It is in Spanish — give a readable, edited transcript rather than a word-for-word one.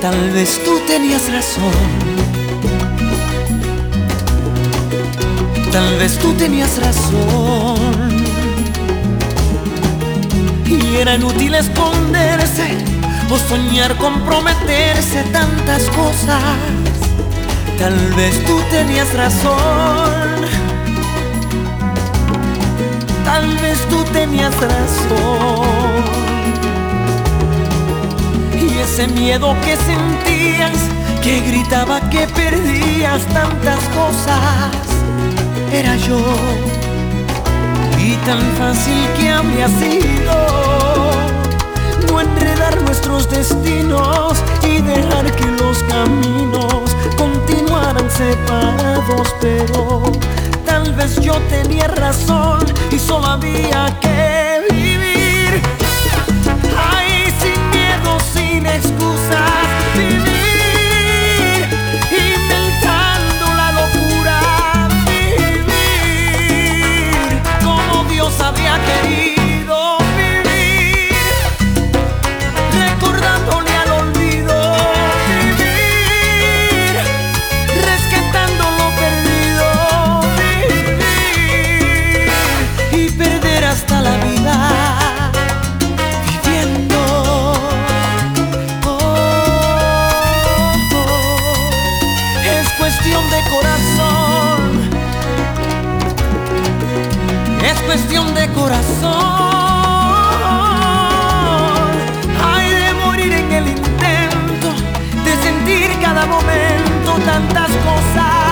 Tal vez tú tenías razón, tal vez tú tenías razón, y era inútil esconderse o soñar comprometerse, tantas cosas. Tal vez tú tenías razón, tal vez tú tenías razón. Y ese miedo que sentías, que gritaba que perdías tantas cosas, era yo. Y tan fácil que habría sido no enredar nuestros destinos y dejar que los caminos continuaran separados. Pero tal vez yo tenía razón y solo había que vivir. Ay, sin miedo, sin excusas, vivir, inventando la locura, vivir como Dios había querido vivir, recordándole al olvido, vivir, rescatando lo perdido, vivir y perder hasta la vida. Es cuestión de corazón, hay de morir en el intento, de sentir cada momento tantas cosas.